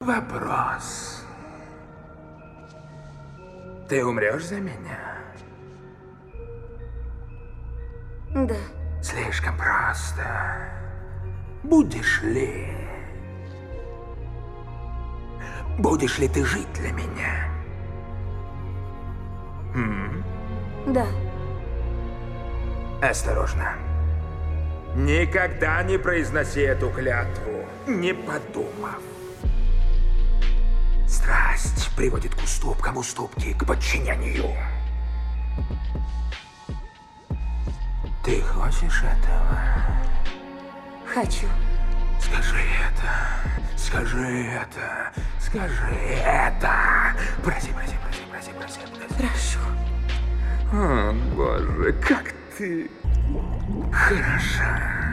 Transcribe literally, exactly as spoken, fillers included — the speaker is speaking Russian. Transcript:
Вопрос. Ты умрешь за меня? Да. Слишком просто. Будешь ли... Будешь ли ты жить для меня? М? Да. Осторожно. Никогда не произноси эту клятву, не подумав. Страсть приводит к уступкам, уступки к подчинению. Ты хочешь этого? Хочу. Скажи это. Скажи это. Скажи это. Проси, проси, проси, проси, проси, проси. Прошу. О, боже, как ты хороша.